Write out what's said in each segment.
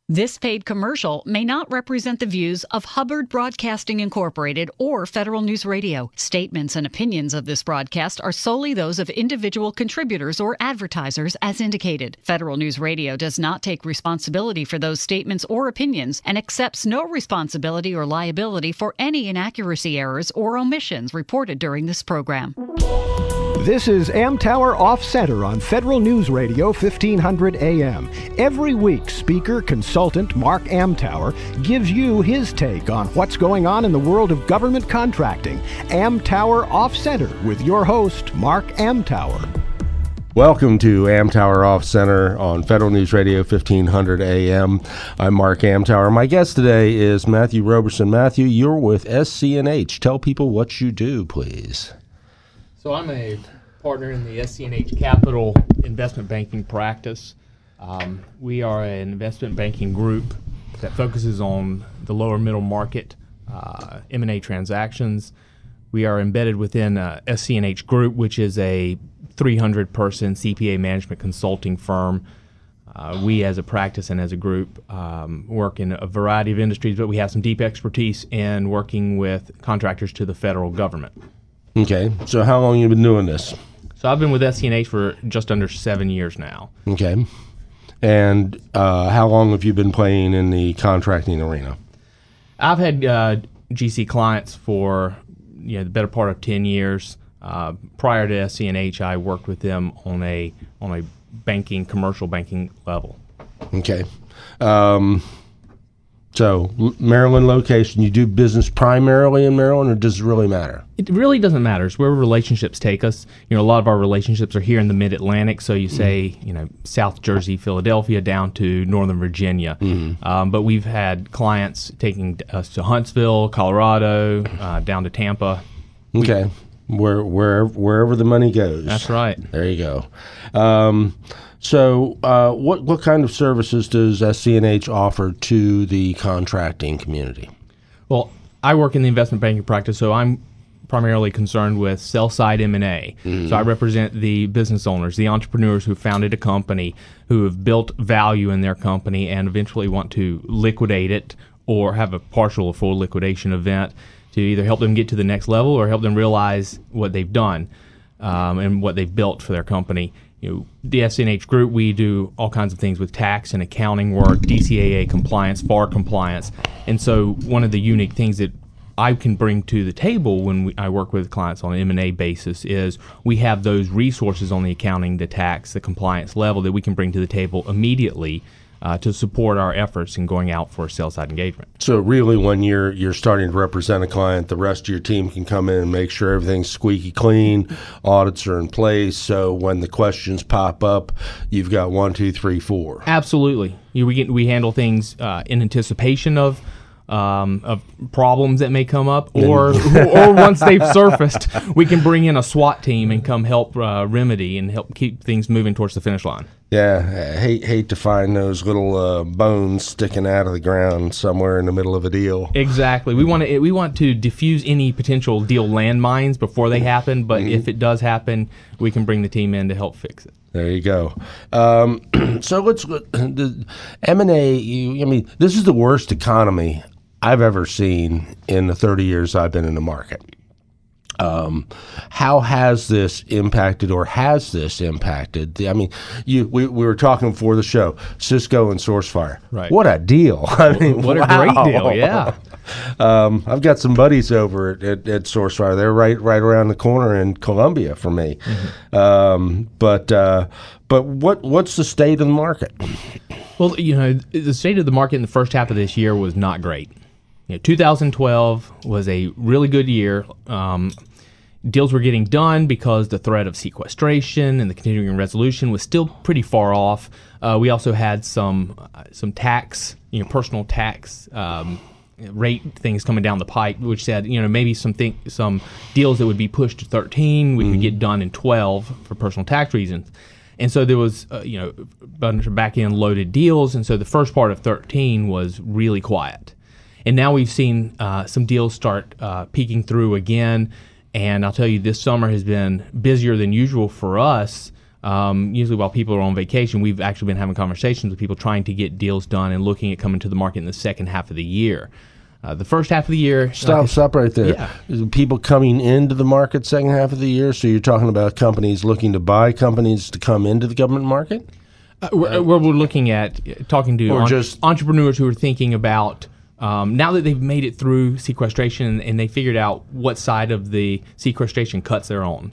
This paid commercial may not represent the views of Hubbard Broadcasting Incorporated or Federal News Radio. Statements and opinions of this broadcast are solely those of individual contributors or advertisers as indicated. Federal News Radio does not take responsibility for those statements or opinions and accepts no responsibility or liability for any inaccuracy, errors, or omissions reported during this program. This is Amtower Off Center on Federal News Radio 1500 AM. Every week, speaker consultant Mark Amtower gives you his take on what's going on in the world of government contracting. Amtower Off Center with your host, Mark Amtower. Welcome to Amtower Off Center on Federal News Radio 1500 AM. I'm Mark Amtower. My guest today is Matthew Roberson. Matthew, you're with SC&H. Tell people what you do, please. So I'm a partner in the SC&H Capital investment banking practice. We are an investment banking group that focuses on the lower middle market M&A transactions. We are embedded within SC&H Group, which is a 300-person CPA management consulting firm. We as a practice and as a group work in a variety of industries, but we have some deep expertise in working with contractors to the federal government. Okay, so how long have you been doing this? So I've been with SC&H for just under 7 years now. Okay, and how long have you been playing in the contracting arena? I've had GC clients for the better part of 10 years. Prior to SC&H, I worked with them on a commercial banking level. Okay. So, Maryland location, you do business primarily in Maryland, or does it really matter? It really doesn't matter. It's where relationships take us. A lot of our relationships are here in the Mid-Atlantic, so you say, South Jersey, Philadelphia, down to Northern Virginia. Mm-hmm. But we've had clients taking us to Huntsville, Colorado, down to Tampa. Okay. Wherever the money goes. That's right. There you go. So what kind of services does SC&H offer to the contracting community? Well, I work in the investment banking practice, so I'm primarily concerned with sell-side M&A. Mm-hmm. So I represent the business owners, the entrepreneurs who founded a company, who have built value in their company and eventually want to liquidate it or have a partial or full liquidation event to either help them get to the next level or help them realize what they've done and what they've built for their company. The SC&H Group, we do all kinds of things with tax and accounting work, DCAA compliance, FAR compliance. And so one of the unique things that I can bring to the table when I work with clients on an M&A basis is we have those resources on the accounting, the tax, the compliance level that we can bring to the table immediately to support our efforts in going out for a sell-side engagement. So really, when you're starting to represent a client, the rest of your team can come in and make sure everything's squeaky clean, audits are in place, so when the questions pop up, you've got 1, 2, 3, 4. Absolutely. We handle things in anticipation of problems that may come up, or once they've surfaced, we can bring in a SWAT team and come help remedy and help keep things moving towards the finish line. Yeah, I hate to find those little bones sticking out of the ground somewhere in the middle of a deal. Exactly. We want to diffuse any potential deal landmines before they happen, but if it does happen, we can bring the team in to help fix it. There you go. So let's the M&A. This is the worst economy I've ever seen in the 30 years I've been in the market. How has this impacted, or has this impacted? We were talking before the show, Cisco and SourceFire. Right. What a deal! What a great deal! Yeah. I've got some buddies over at SourceFire. They're right around the corner in Columbia for me. Mm-hmm. But what's the state of the market? Well, the state of the market in the first half of this year was not great. 2012 was a really good year. Deals were getting done because the threat of sequestration and the continuing resolution was still pretty far off. We also had some tax, personal tax rate things coming down the pipe, which said, maybe some deals that would be pushed to 13 we could get done in 12 for personal tax reasons. And so there was, a bunch of back-end loaded deals, and so the first part of 13 was really quiet. And now we've seen some deals start peeking through again, and I'll tell you, this summer has been busier than usual for us Usually while people are on vacation, we've actually been having conversations with people trying to get deals done and looking at coming to the market in the second half of the year. The first half of the year... Stop right there. Yeah. People coming into the market second half of the year, so you're talking about companies looking to buy companies to come into the government market? We're looking at talking to entrepreneurs who are thinking about... now that they've made it through sequestration and they figured out what side of the sequestration cuts they're on,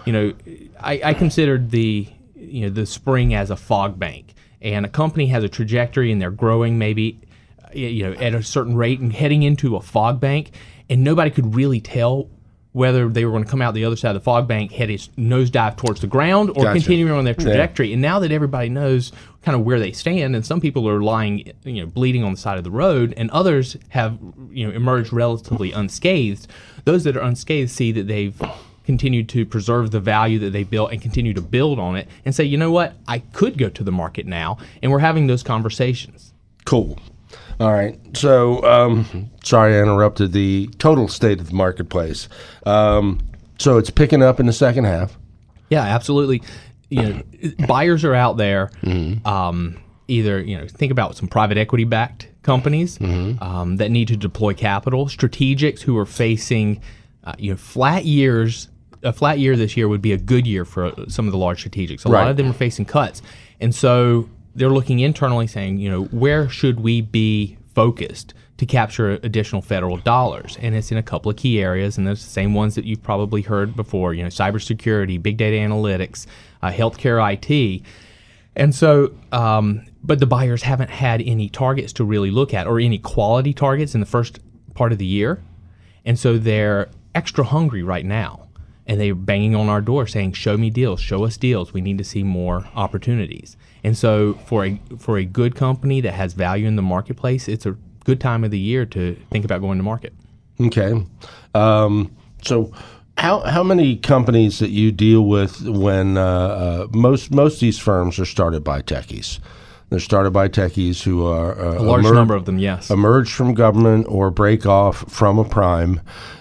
I considered the spring as a fog bank, and a company has a trajectory and they're growing maybe at a certain rate and heading into a fog bank, and nobody could really tell whether they were going to come out the other side of the fog bank, head its nosedive towards the ground, or continuing on their trajectory. Yeah. And now that everybody knows kind of where they stand, and some people are lying, bleeding on the side of the road, and others have, emerged relatively unscathed. Those that are unscathed see that they've continued to preserve the value that they built and continue to build on it, and say, you know what, I could go to the market now, and we're having those conversations. Cool. All right. So, sorry I interrupted the total state of the marketplace. So it's picking up in the second half. Yeah, absolutely. Buyers are out there. Mm-hmm. Either think about some private equity backed companies that need to deploy capital. Strategics who are facing flat years. A flat year this year would be a good year for some of the large strategics. A lot of them are facing cuts, and so they're looking internally saying, where should we be focused to capture additional federal dollars? And it's in a couple of key areas, and those are the same ones that you've probably heard before, cybersecurity, big data analytics, healthcare IT. And so, but the buyers haven't had any targets to really look at, or any quality targets in the first part of the year. And so they're extra hungry right now. And they're banging on our door saying, show me deals, show us deals. We need to see more opportunities. And so for a good company that has value in the marketplace, it's a good time of the year to think about going to market. Okay. So how many companies that you deal with when most of these firms are started by techies? They're started by techies who are a large number of them, yes, emerge from government or break off from a prime.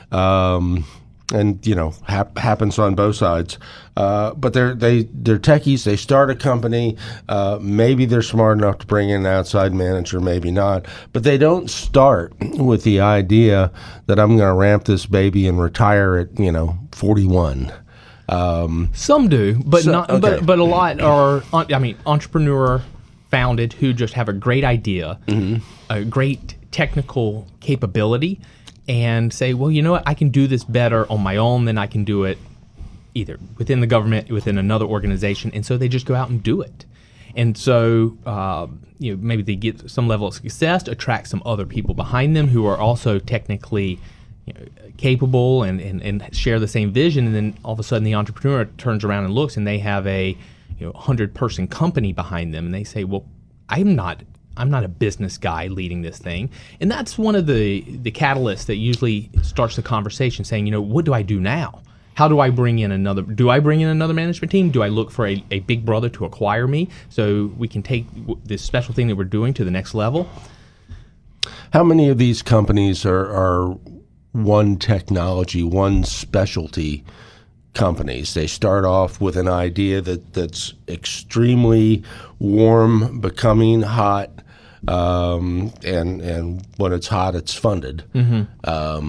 And happens on both sides. But they're techies. They start a company. Maybe they're smart enough to bring in an outside manager, maybe not. But they don't start with the idea that I'm going to ramp this baby and retire at 41. Some do, but not. Okay. But a lot are. Entrepreneur founded who just have a great idea, a great technical capability, and say, well, you know what, I can do this better on my own than I can do it either within the government, within another organization. And so they just go out and do it. And so, maybe they get some level of success, attract some other people behind them who are also technically capable and share the same vision. And then all of a sudden the entrepreneur turns around and looks, and they have a 100-person company behind them. And they say, well, I'm not a business guy leading this thing. And that's one of the catalysts that usually starts the conversation, saying, what do I do now? How do I bring in another management team? Do I look for a big brother to acquire me so we can take this special thing that we're doing to the next level? How many of these companies are one technology, one specialty companies? They start off with an idea that's extremely warm, becoming hot, and when it's hot, it's funded. Mm-hmm.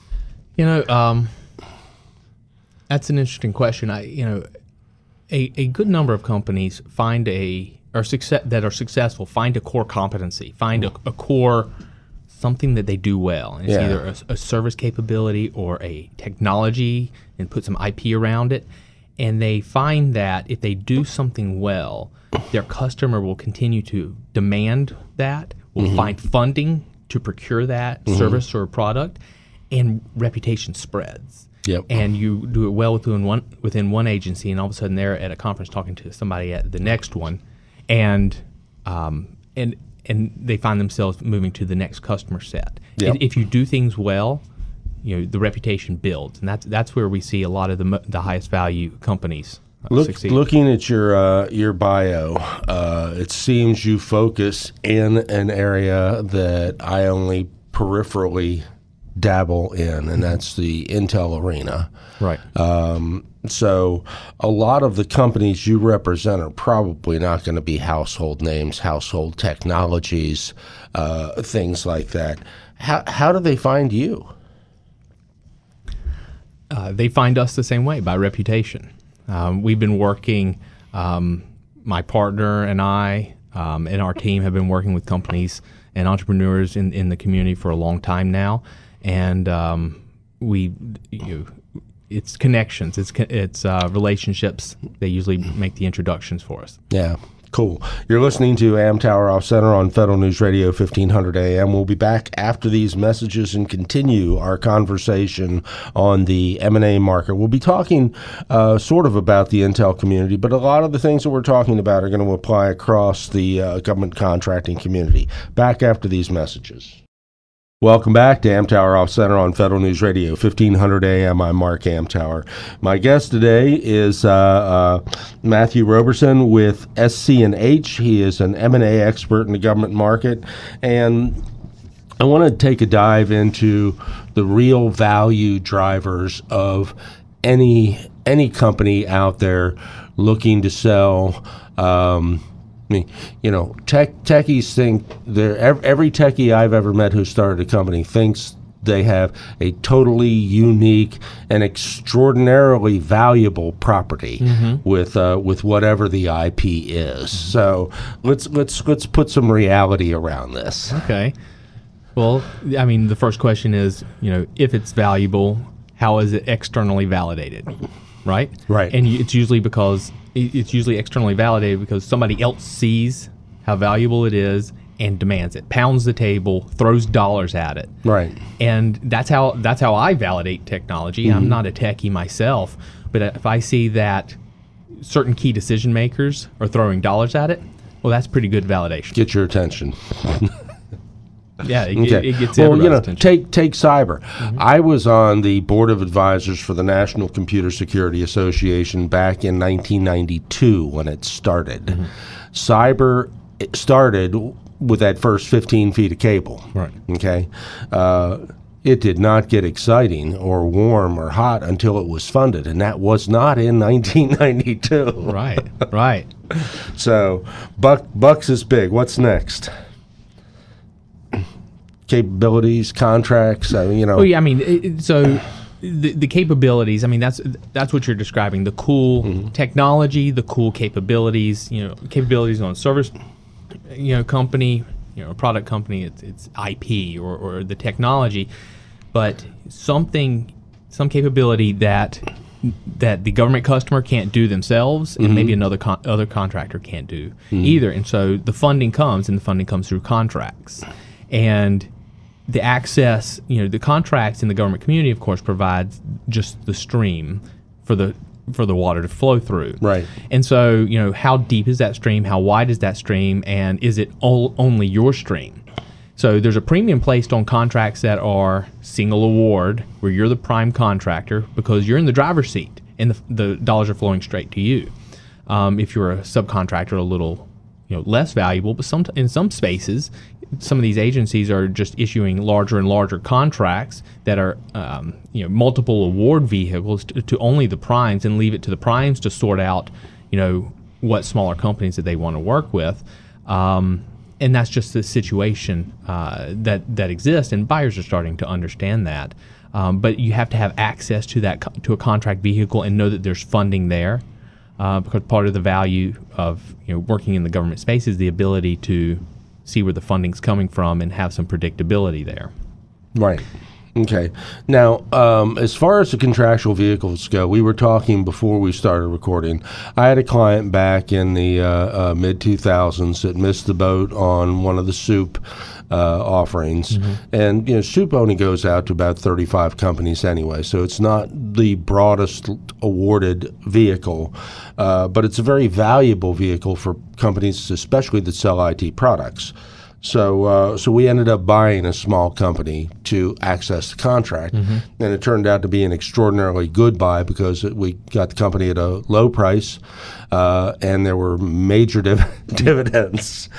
That's an interesting question. A good number of companies are successful find a core competency, find a core something that they do well. And it's either a service capability or a technology, and put some IP around it. And they find that if they do something well, their customer will continue to demand that, will find funding to procure that service or product, and reputation spreads. Yep. And you do it well within one agency, and all of a sudden they're at a conference talking to somebody at the next one, and they find themselves moving to the next customer set. Yep. If you do things well, the reputation builds, and that's where we see a lot of the highest value companies succeed. Looking at your bio, it seems you focus in an area that I only peripherally dabble in, and that's the Intel arena. Right. So a lot of the companies you represent are probably not going to be household names, household technologies, things like that. How do they find you? They find us the same way, by reputation. We've been working, my partner and I and our team have been working with companies and entrepreneurs in the community for a long time now, and it's connections, it's relationships. They usually make the introductions for us. Yeah, cool. You're listening to Amtower Off Center on Federal News Radio 1500 AM. We'll be back after these messages and continue our conversation on the M&A market. We'll be talking sort of about the Intel community, but a lot of the things that we're talking about are going to apply across the government contracting community. Back after these messages. Welcome back to Amtower Off Center on Federal News Radio 1500 AM. I'm Mark Amtower. My guest today is Matthew Roberson with SC&H. He is an M&A expert in the government market, and I want to take a dive into the real value drivers of any company out there looking to sell. Techies think every techie I've ever met who started a company thinks they have a totally unique and extraordinarily valuable property with whatever the IP is. So let's put some reality around this. Okay. Well, I mean, the first question is, if it's valuable, how is it externally validated? Right? Right. And it's usually externally validated because somebody else sees how valuable it is and demands it, pounds the table, throws dollars at it. Right. And that's how I validate technology. I'm not a techie myself, but if I see that certain key decision makers are throwing dollars at it, well, that's pretty good validation. Get your attention. Yeah, it gets well, attention. Take cyber. I was on the board of advisors for the National Computer Security Association back in 1992 when it started. Cyber started with that first 15 feet of cable. Right. Okay. It did not get exciting or warm or hot until it was funded, and that was not in 1992. Right. So, bucks is big. What's next? Capabilities, contracts, Well, yeah, I mean, so the capabilities, I mean, that's what you're describing. The cool technology, the cool capabilities, capabilities on service, company, product company, it's IP or the technology, but some capability that the government customer can't do themselves, and maybe another other contractor can't do either. And so the funding comes through contracts. And the access, the contracts in the government community, of course, provides just the stream for the water to flow through. Right. And so, how deep is that stream? How wide is that stream? And is it only your stream? So there's a premium placed on contracts that are single award, where you're the prime contractor because you're in the driver's seat and the dollars are flowing straight to you. If you're a subcontractor, a little less valuable, but in some spaces, some of these agencies are just issuing larger and larger contracts that are multiple award vehicles to only the primes, and leave it to the primes to sort out what smaller companies that they want to work with, and that's just the situation that exists, and buyers are starting to understand that. But you have to have access to a contract vehicle and know that there's funding there. Because part of the value of working in the government space is the ability to see where the funding's coming from and have some predictability there. Right. Okay. Now, as far as the contractual vehicles go, we were talking before we started recording. I had a client back in the mid-2000s that missed the boat on one of the SOUP offerings. And, SOUP only goes out to about 35 companies anyway, so it's not the broadest awarded vehicle, but it's a very valuable vehicle for companies, especially that sell IT products. So we ended up buying a small company to access the contract, and it turned out to be an extraordinarily good buy because we got the company at a low price, and there were major dividends.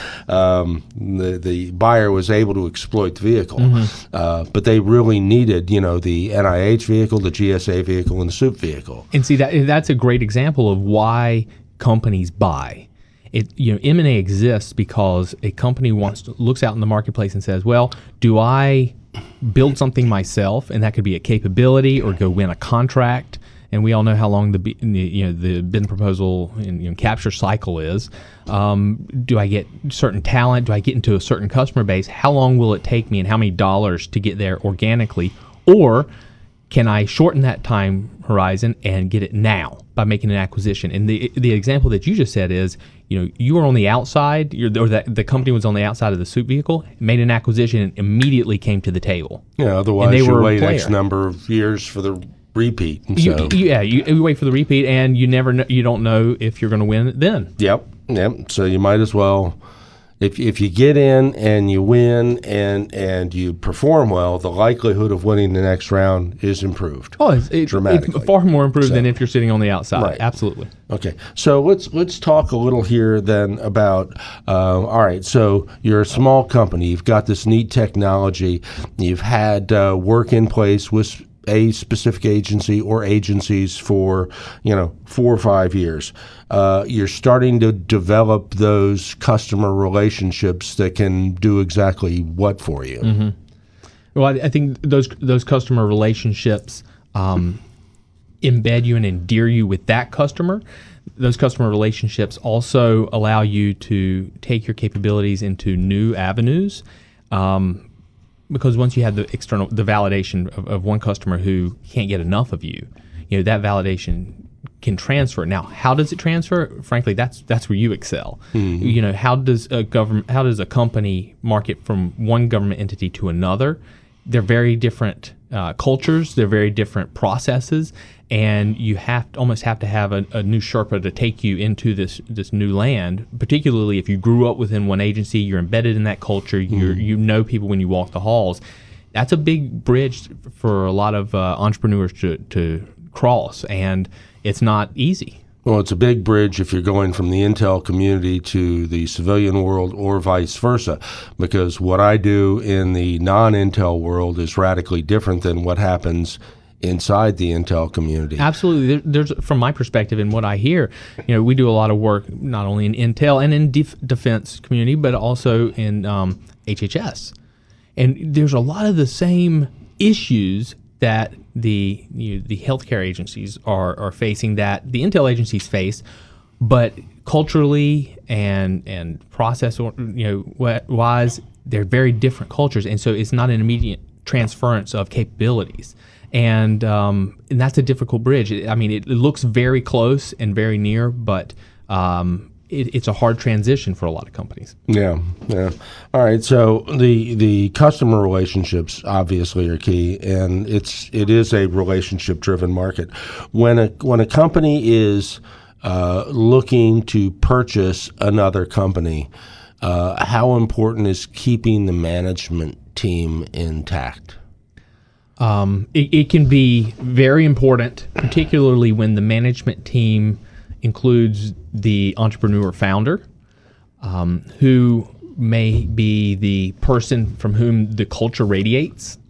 The buyer was able to exploit the vehicle, but they really needed, the NIH vehicle, the GSA vehicle, and the SOUP vehicle. And see, that's a great example of why companies buy. M&A exists because a company looks out in the marketplace and says, well, do I build something myself, and that could be a capability, or go win a contract? And we all know how long the bid and proposal and capture cycle is. Do I get certain talent? Do I get into a certain customer base? How long will it take me, and how many dollars to get there organically? Or can I shorten that time horizon and get it now by making an acquisition? And the example that you just said is, you were on the outside, the company was on the outside of the SOUP vehicle, made an acquisition, and immediately came to the table. Yeah, otherwise you wait X number of years for the repeat. And you wait for the repeat, and you don't know if you're going to win then. Yep. So you might as well. If you get in and you win and you perform well, the likelihood of winning the next round is improved. Dramatically. It's far more improved than if you're sitting on the outside. Right. Absolutely. Okay, so let's talk a little here then about, all right, so you're a small company, you've got this neat technology, you've had work in place with a specific agency or agencies for 4 or 5 years. You're starting to develop those customer relationships that can do exactly what for you. Mm-hmm. Well, I think those customer relationships embed you and endear you with that customer. Those customer relationships also allow you to take your capabilities into new avenues. Because once you have the validation of one customer who can't get enough of you, that validation can transfer. Now, how does it transfer? Frankly, that's where you excel. Mm-hmm. How does a company market from one government entity to another? They're very different cultures. They're very different processes, and you almost have to have a new Sherpa to take you into this new land. Particularly if you grew up within one agency, you're embedded in that culture. You know people when you walk the halls. That's a big bridge for a lot of entrepreneurs to cross, and it's not easy. Well, it's a big bridge if you're going from the intel community to the civilian world or vice versa, because what I do in the non-intel world is radically different than what happens inside the intel community. Absolutely. There's, from my perspective and what I hear, we do a lot of work not only in intel and in defense community, but also in HHS. And there's a lot of the same issues that the healthcare agencies are facing, that the intel agencies face, but culturally and process wise, they're very different cultures, and so it's not an immediate transference of capabilities, and that's a difficult bridge. It looks very close and very near, but it's a hard transition for a lot of companies. Yeah. All right. So the customer relationships obviously are key, and it is a relationship driven market. When a company is looking to purchase another company, how important is keeping the management team intact? It can be very important, particularly when the management team includes the entrepreneur founder, who may be the person from whom the culture radiates.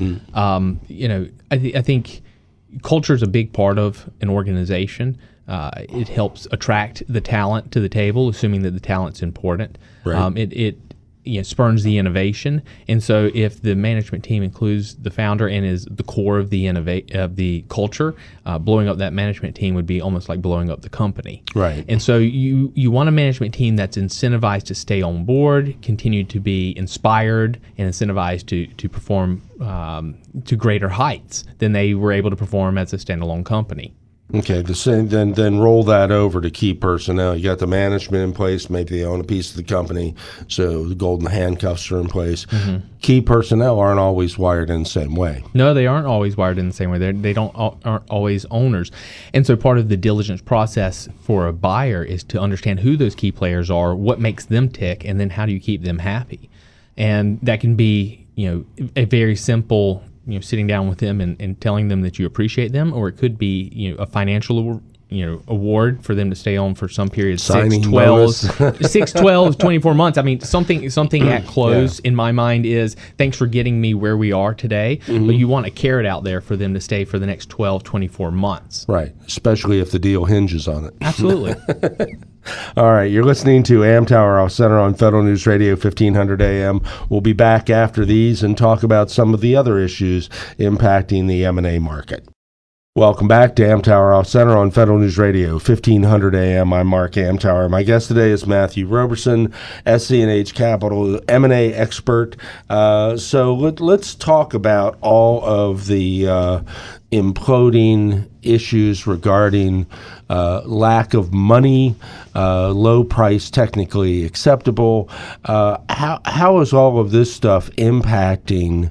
I think culture is a big part of an organization. It helps attract the talent to the table, assuming that the talent's important. Right. It spurns the innovation, and so if the management team includes the founder and is the core of the culture, blowing up that management team would be almost like blowing up the company. Right. And so you want a management team that's incentivized to stay on board, continue to be inspired, and incentivized to perform to greater heights than they were able to perform as a standalone company. Okay, then roll that over to key personnel. You got the management in place, maybe they own a piece of the company, so the golden handcuffs are in place. Mm-hmm. Key personnel aren't always wired in the same way. No, they aren't always wired in the same way. They aren't always owners. And so part of the diligence process for a buyer is to understand who those key players are, what makes them tick, and then how do you keep them happy. And that can be, a very simple, sitting down with them and telling them that you appreciate them, or it could be, a financial award for them to stay on for some period, Signing 6, 12, 24 months. I mean, something at close in my mind is, thanks for getting me where we are today, but you want a carrot out there for them to stay for the next 12, 24 months. Right, especially if the deal hinges on it. Absolutely. All right, you're listening to Amtower Off Center on Federal News Radio 1500 AM. We'll be back after these and talk about some of the other issues impacting the M&A market. Welcome back to Amtower Off Center on Federal News Radio 1500 AM. I'm Mark Amtower. My guest today is Matthew Roberson, SC&H Capital M&A expert. So let's talk about all of the imploding issues regarding lack of money, low price technically acceptable. How is all of this stuff impacting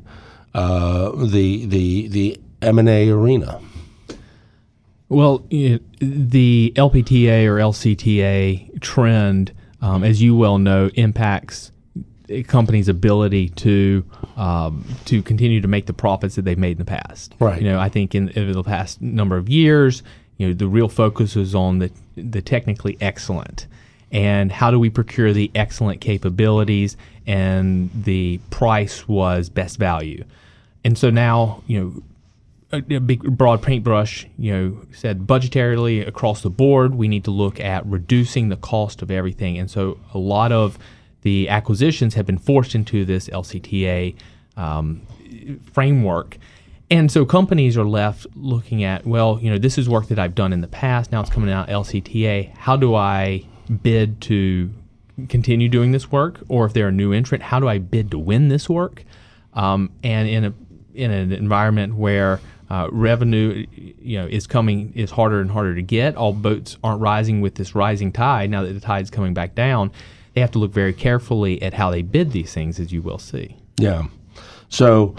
the M&A arena? Well, the LPTA or LCTA trend, as you well know, impacts a company's ability to continue to make the profits that they've made in the past. Right. I think in the past number of years, the real focus is on the technically excellent, and how do we procure the excellent capabilities, and the price was best value. And so now, a big broad paintbrush, said budgetarily across the board, we need to look at reducing the cost of everything. And so a lot of the acquisitions have been forced into this LCTA framework. And so companies are left looking at, well, this is work that I've done in the past. Now it's coming out LCTA. How do I bid to continue doing this work? Or if they're a new entrant, how do I bid to win this work? And in an environment where revenue, is harder and harder to get. All boats aren't rising with this rising tide. Now that the tide's coming back down, they have to look very carefully at how they bid these things, as you will see. Yeah. So,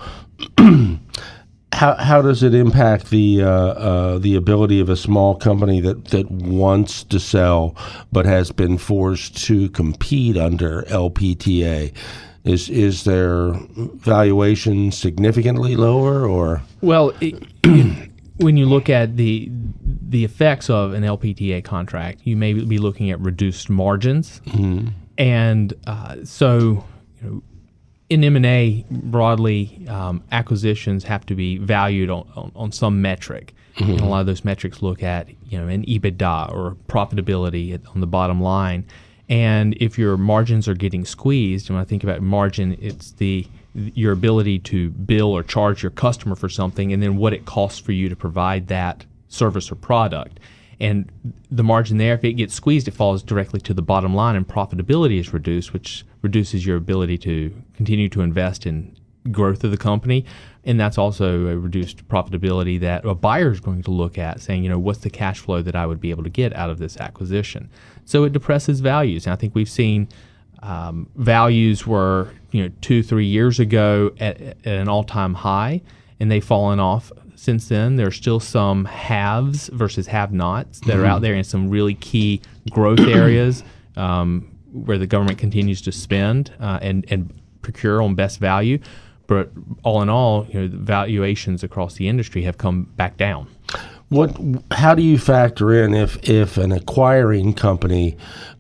how does it impact the ability of a small company that wants to sell but has been forced to compete under LPTA? Is their valuation significantly lower, or? Well, when you look at the effects of an LPTA contract, you may be looking at reduced margins, and so in M&A broadly, acquisitions have to be valued on some metric, and a lot of those metrics look at an EBITDA or profitability on the bottom line. And if your margins are getting squeezed, and when I think about margin, it's your ability to bill or charge your customer for something, and then what it costs for you to provide that service or product. And the margin there, if it gets squeezed, it falls directly to the bottom line, and profitability is reduced, which reduces your ability to continue to invest in growth of the company. And that's also a reduced profitability that a buyer is going to look at, saying, what's the cash flow that I would be able to get out of this acquisition? So it depresses values. And I think we've seen values were 2-3 years ago at an all-time high, and they've fallen off since then. There's still some haves versus have-nots that are out there in some really key growth areas where the government continues to spend and procure on best value. But all in all, the valuations across the industry have come back down. How do you factor in if an acquiring company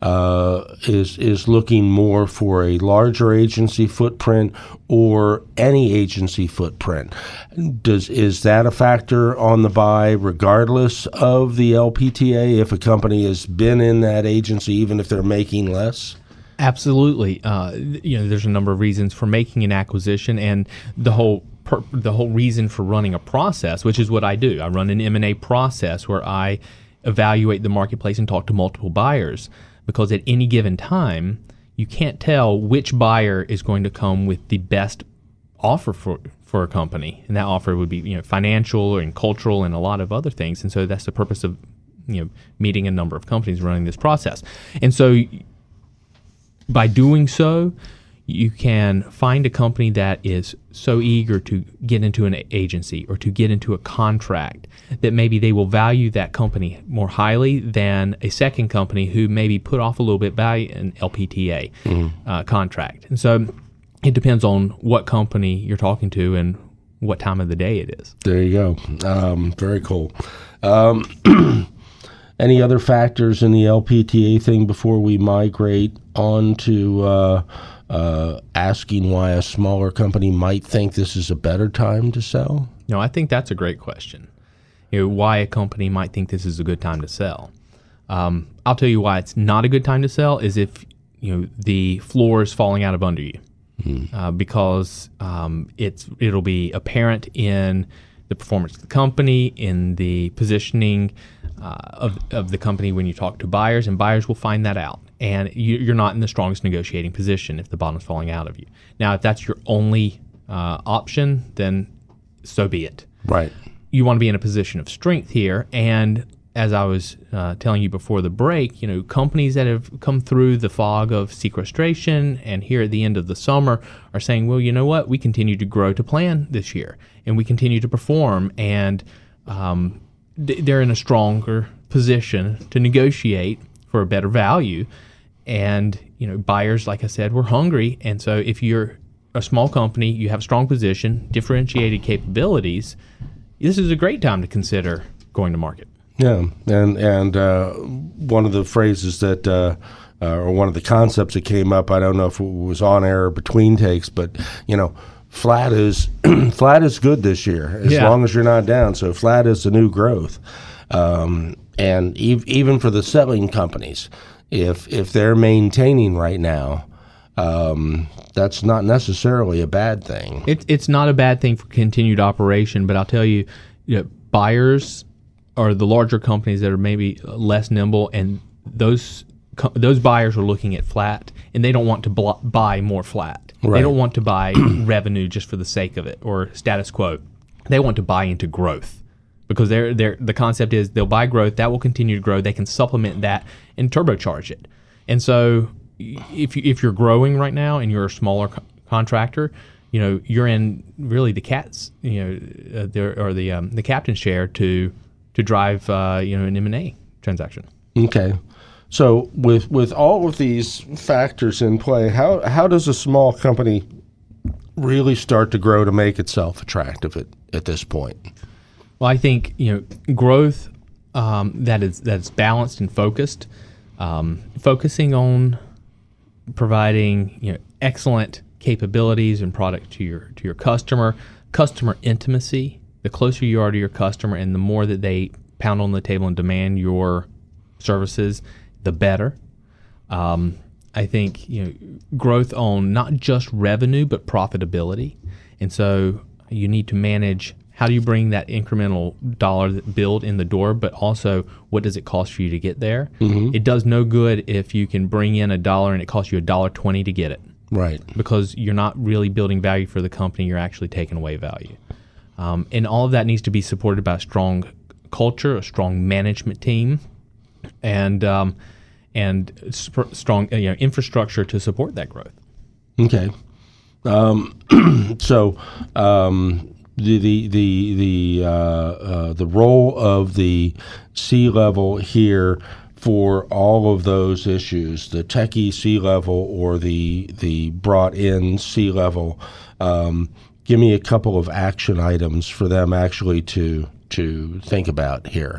is looking more for a larger agency footprint or any agency footprint? Is that a factor on the buy regardless of the LPTA if a company has been in that agency, even if they're making less? Absolutely. There's a number of reasons for making an acquisition, and the whole reason for running a process, which is what I do. I run an M&A process where I evaluate the marketplace and talk to multiple buyers, because at any given time, you can't tell which buyer is going to come with the best offer for a company, and that offer would be financial and cultural and a lot of other things. And so that's the purpose of meeting a number of companies running this process. And so by doing so, you can find a company that is so eager to get into an agency or to get into a contract that maybe they will value that company more highly than a second company who maybe put off a little bit by an LPTA contract. And so it depends on what company you're talking to and what time of the day it is. There you go. Very cool. Any other factors in the LPTA thing before we migrate on to asking why a smaller company might think this is a better time to sell? No, I think that's a great question. Why a company might think this is a good time to sell. I'll tell you why it's not a good time to sell is if the floor is falling out of under you, because it'll be apparent in the performance of the company, in the positioning of the company when you talk to buyers, and buyers will find that out. And you're not in the strongest negotiating position if the bottom's falling out of you. Now, if that's your only option, then so be it. Right. You want to be in a position of strength here. And as I was telling you before the break, companies that have come through the fog of sequestration and here at the end of the summer are saying, well, you know what? We continue to grow to plan this year, and we continue to perform, and they're in a stronger position to negotiate for a better value. And, buyers, like I said, were hungry. And so if you're a small company, you have a strong position, differentiated capabilities, this is a great time to consider going to market. Yeah, and one of the phrases that, or one of the concepts that came up, I don't know if it was on air or between takes, but, flat is flat is good this year as long as you're not down. So flat is the new growth, and even for the selling companies, if they're maintaining right now, that's not necessarily a bad thing. It's not a bad thing for continued operation, but I'll tell you, buyers are the larger companies that are maybe less nimble, and those buyers are looking at flat, and they don't want to buy more flat. Right. They don't want to buy revenue just for the sake of it or status quo. They want to buy into growth, because the concept is they'll buy growth, that will continue to grow. They can supplement that and turbocharge it. And so if you're growing right now and you're a smaller contractor, you're in really the the captain's chair to drive an M&A transaction. Okay. So with all of these factors in play, how does a small company really start to grow to make itself attractive at this point? Well, I think growth that's balanced and focused, focusing on providing excellent capabilities and product to your customer intimacy. The closer you are to your customer and the more that they pound on the table and demand your services, the better. I think growth on not just revenue but profitability, and so you need to manage how do you bring that incremental dollar build in the door, but also what does it cost for you to get there. Mm-hmm. It does no good if you can bring in $1 and it costs you $1.20 to get it. Right. Because you're not really building value for the company, you're actually taking away value. And all of that needs to be supported by a strong culture, a strong management team, and strong infrastructure to support that growth. Okay. So the role of the C-level here for all of those issues, the techie C-level or the brought-in C-level, give me a couple of action items for them actually to think about here.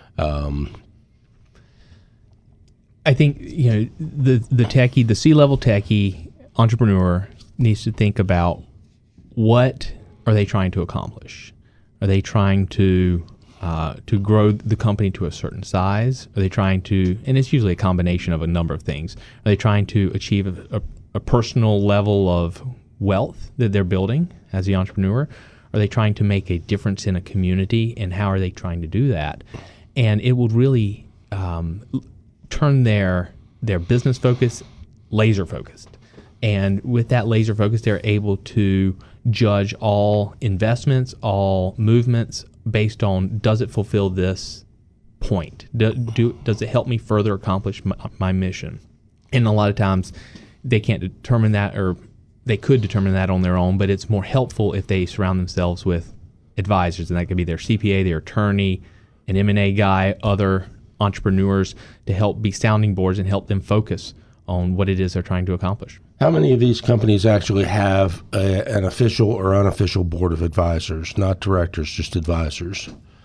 I think the techie, the C-level techie entrepreneur needs to think about what are they trying to accomplish. Are they trying to grow the company to a certain size? Are they trying to, and it's usually a combination of a number of things. Are they trying to achieve a personal level of wealth that they're building as the entrepreneur? Are they trying to make a difference in a community, and how are they trying to do that? And it will really turn their business focus laser focused. And with that laser focus, they're able to judge all investments, all movements based on, does it fulfill this point? Does it help me further accomplish my mission? And a lot of times they can't determine that, or they could determine that on their own, but it's more helpful if they surround themselves with advisors, and that could be their CPA, their attorney, an M&A guy, other entrepreneurs, to help be sounding boards and help them focus on what it is they're trying to accomplish. How many of these companies actually have an official or unofficial board of advisors, not directors, just advisors?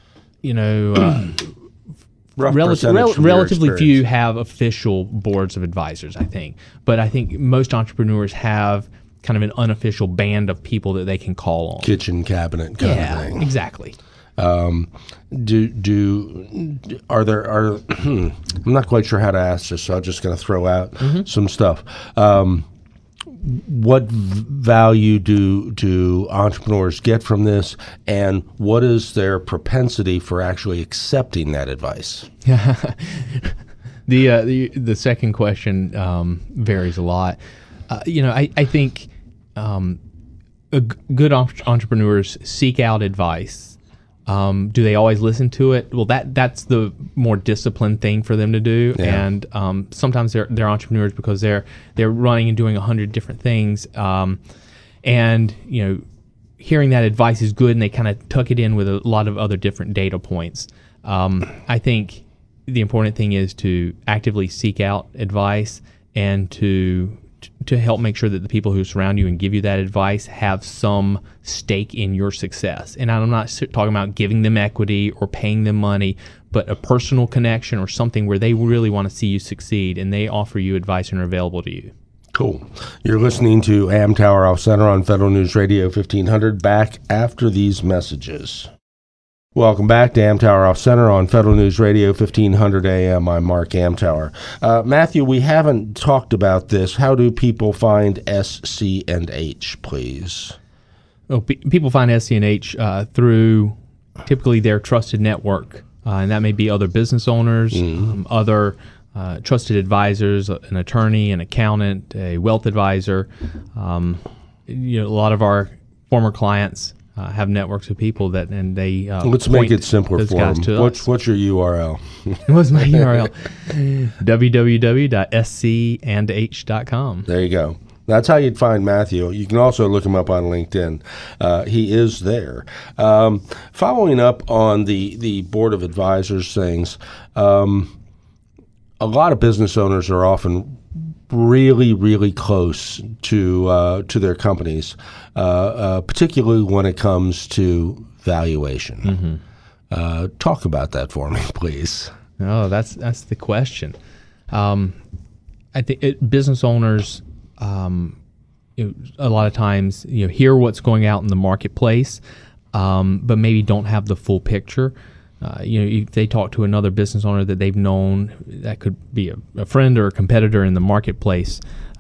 Relatively few have official boards of advisors, I think. But I think most entrepreneurs have kind of an unofficial band of people that they can call on. Kitchen cabinet kind of thing. Exactly. I'm not quite sure how to ask this, so I'm just going to throw out some stuff. What value do entrepreneurs get from this, and what is their propensity for actually accepting that advice? The second question varies a lot. I think good entrepreneurs seek out advice. Do they always listen to it? Well, that's the more disciplined thing for them to do. Yeah. And sometimes they're entrepreneurs because they're running and doing 100 different things. And hearing that advice is good, and they kind of tuck it in with a lot of other different data points. I think the important thing is to actively seek out advice and to help make sure that the people who surround you and give you that advice have some stake in your success. And I'm not talking about giving them equity or paying them money, but a personal connection or something where they really want to see you succeed and they offer you advice and are available to you. Cool. You're listening to Amtower Off Center on Federal News Radio 1500. Back after these messages. Welcome back to Amtower Off Center on Federal News Radio 1500 AM. I'm Mark Amtower. Matthew, we haven't talked about this. How do people find SC&H, please? Well, people find SC&H through typically their trusted network, and that may be other business owners, other trusted advisors, an attorney, an accountant, a wealth advisor. A lot of our former clients have networks of people and they let's make it simpler for them. What's your URL? What's my URL? www.scandh.com. There you go. That's how you'd find Matthew. You can also look him up on LinkedIn. He is there. Following up on the board of advisors things, a lot of business owners are often really, really close to their companies, particularly when it comes to valuation. Talk about that for me, please. Oh, that's the question. I think business owners, a lot of times, hear what's going out in the marketplace, but maybe don't have the full picture. If they talk to another business owner that they've known, that could be a friend or a competitor in the marketplace,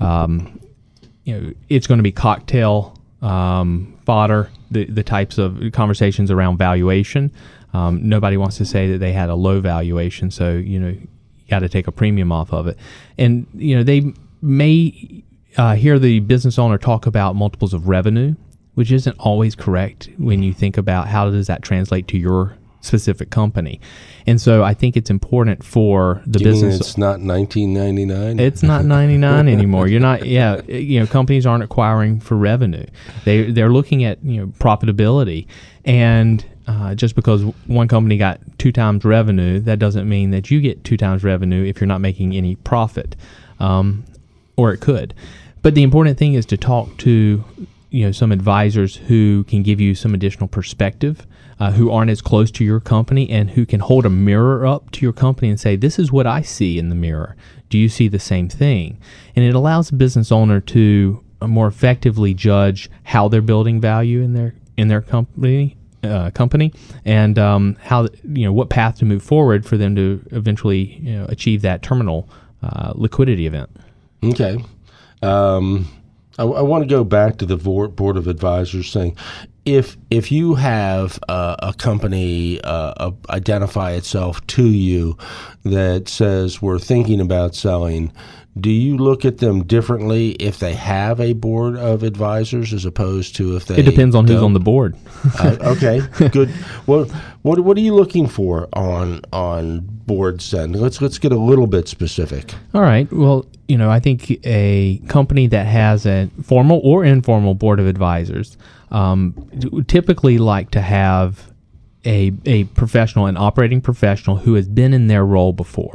it's going to be cocktail fodder, the types of conversations around valuation. Nobody wants to say that they had a low valuation, so you got to take a premium off of it. And they may hear the business owner talk about multiples of revenue, which isn't always correct when you think about how does that translate to your specific company. And so I think it's important for the business. Mean it's not 1999? It's not 99 anymore. You're not, companies aren't acquiring for revenue. They're looking at, profitability. And just because one company got 2 times revenue, that doesn't mean that you get 2 times revenue if you're not making any profit. Or it could. But the important thing is to talk to, some advisors who can give you some additional perspective, who aren't as close to your company and who can hold a mirror up to your company and say, this is what I see in the mirror. Do you see the same thing? And it allows the business owner to more effectively judge how they're building value in their company, and how what path to move forward for them to eventually achieve that terminal liquidity event. Okay. I want to go back to the board of advisors thing. If you have a company identify itself to you that says we're thinking about selling, do you look at them differently if they have a board of advisors as opposed to if they? It depends on who's on the board. Okay, good. What are you looking for on boards then? Let's get a little bit specific. All right. Well, I think a company that has a formal or informal board of advisors would typically like to have a professional, an operating professional who has been in their role before.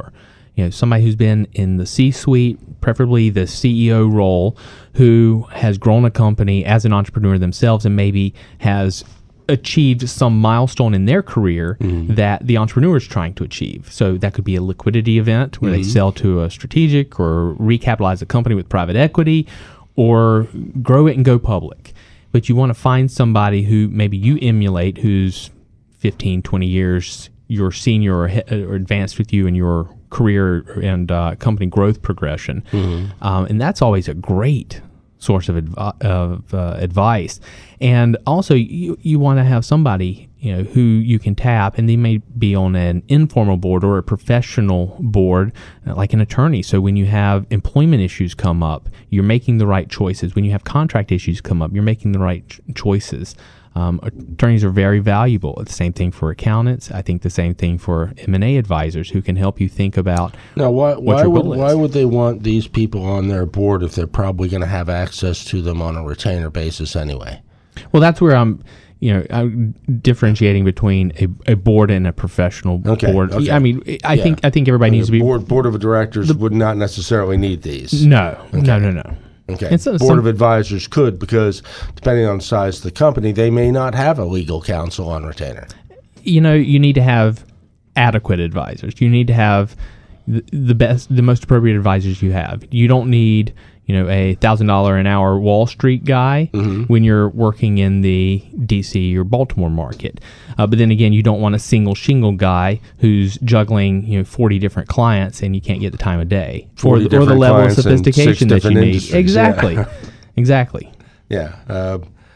somebody who's been in the C-suite, preferably the CEO role, who has grown a company as an entrepreneur themselves and maybe has achieved some milestone in their career that the entrepreneur is trying to achieve. So that could be a liquidity event where they sell to a strategic or recapitalize a company with private equity or grow it and go public. But you want to find somebody who maybe you emulate, who's 15, 20 years your senior or advanced with you in your career and company growth progression. And that's always a great source of advice. And also, you want to have somebody who you can tap, and they may be on an informal board or a professional board, like an attorney. So when you have employment issues come up, you're making the right choices. When you have contract issues come up, you're making the right choices. Attorneys are very valuable. It's the same thing for accountants. I think the same thing for M&A advisors who can help you think about why would they want these people on their board if they're probably going to have access to them on a retainer basis anyway? Well, that's where I'm differentiating between a board and a professional board. Okay. I mean, I think everybody needs to be board of directors would not necessarily need these. No. Okay. Board of advisors could, because depending on the size of the company, they may not have a legal counsel on retainer. You need to have adequate advisors. You need to have the most appropriate advisors you have. You don't need a $1,000 an hour Wall Street guy when you're working in the DC or Baltimore market. But then again, you don't want a single shingle guy who's juggling 40 different clients and you can't get the time of day or the level of sophistication that you need. Exactly. Yeah. Exactly. Yeah.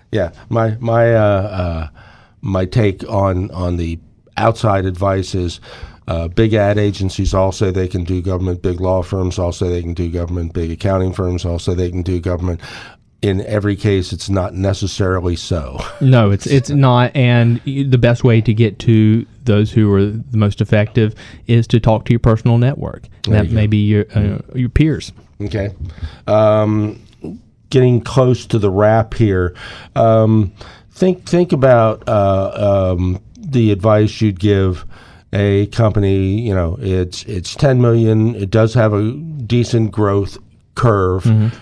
My take on the outside advice is, big ad agencies all say they can do government. Big law firms all say they can do government. Big accounting firms all say they can do government. In every case, it's not necessarily so. No, it's not. And the best way to get to those who are the most effective is to talk to your personal network. That may be your peers. Okay. Getting close to the wrap here. Think about the advice you'd give a company. It's 10 million. It does have a decent growth curve.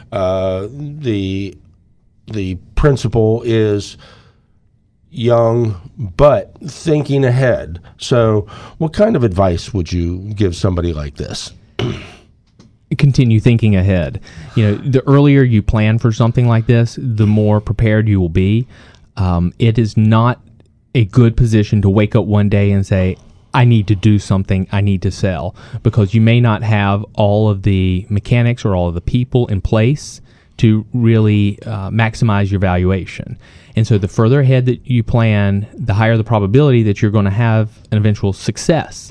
The principal is young, but thinking ahead. So what kind of advice would you give somebody like this? Continue thinking ahead. The earlier you plan for something like this, the more prepared you will be. It is not a good position to wake up one day and say, I need to do something, I need to sell, because you may not have all of the mechanics or all of the people in place to really maximize your valuation. And so the further ahead that you plan, the higher the probability that you're going to have an eventual success.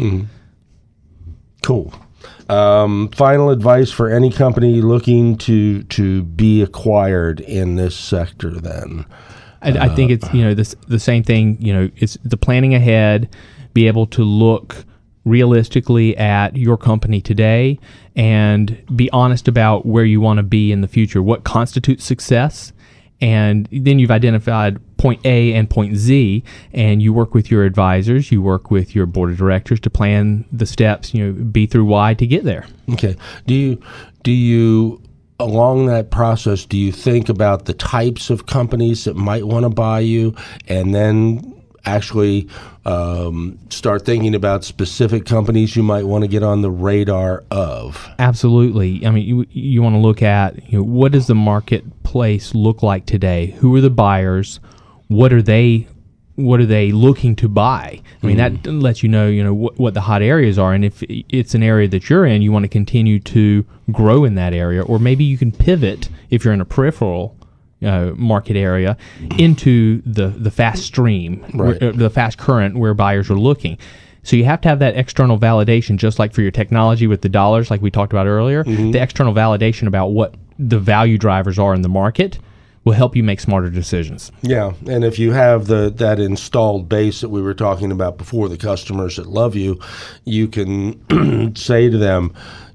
Cool. Final advice for any company looking to be acquired in this sector then? I think it's the same thing. It's the planning ahead, be able to look realistically at your company today and be honest about where you want to be in the future, what constitutes success. And then you've identified point A and point Z, and you work with your advisors, you work with your board of directors to plan the steps, B through Y to get there. Okay. Do you along that process, do you think about the types of companies that might want to buy you, and then actually start thinking about specific companies you might want to get on the radar of? Absolutely. I mean, you want to look at what does the marketplace look like today? Who are the buyers? What are they looking to buy? I mean, that lets you know what the hot areas are, and if it's an area that you're in, you want to continue to grow in that area, or maybe you can pivot if you're in a peripheral market area into the fast stream, right, the fast current where buyers are looking. So you have to have that external validation, just like for your technology with the dollars, like we talked about earlier. The external validation about what the value drivers are in the market will help you make smarter decisions. Yeah, and if you have that installed base that we were talking about before, the customers that love you, you can say to them,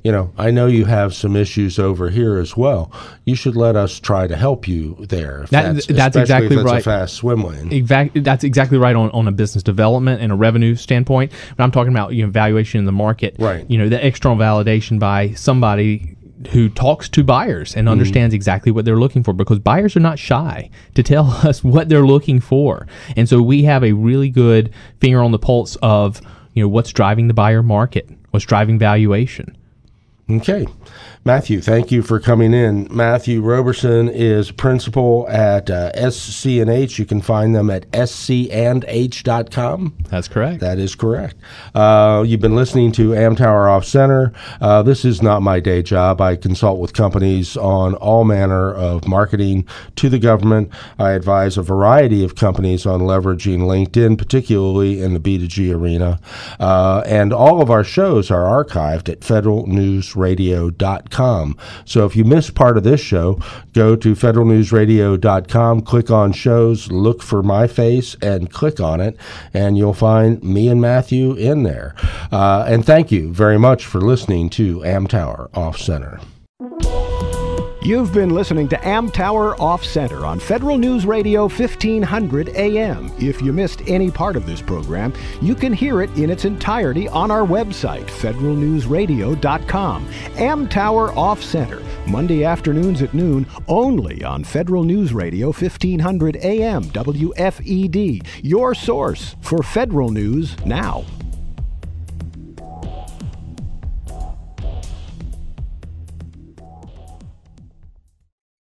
I know you have some issues over here as well. You should let us try to help you there. That's exactly if it's right. A fast swim lane. That's exactly right on a business development and a revenue standpoint. But I'm talking about valuation in the market. Right. The external validation by somebody who talks to buyers and understands exactly what they're looking for, because buyers are not shy to tell us what they're looking for. And so we have a really good finger on the pulse of what's driving the buyer market, what's driving valuation. Okay. Matthew, thank you for coming in. Matthew Roberson is principal at SC&H. You can find them at scandh.com. That's correct. That is correct. You've been listening to Amtower Off Center. This is not my day job. I consult with companies on all manner of marketing to the government. I advise a variety of companies on leveraging LinkedIn, particularly in the B2G arena. And all of our shows are archived at federalnewsradio.com. So if you missed part of this show, go to federalnewsradio.com, click on shows, look for my face, and click on it, and you'll find me and Matthew in there. And thank you very much for listening to Amtower Off Center. You've been listening to Amtower Off Center on Federal News Radio 1500 AM. If you missed any part of this program, you can hear it in its entirety on our website, federalnewsradio.com. Amtower Off Center, Monday afternoons at noon, only on Federal News Radio 1500 AM, WFED, your source for federal news now.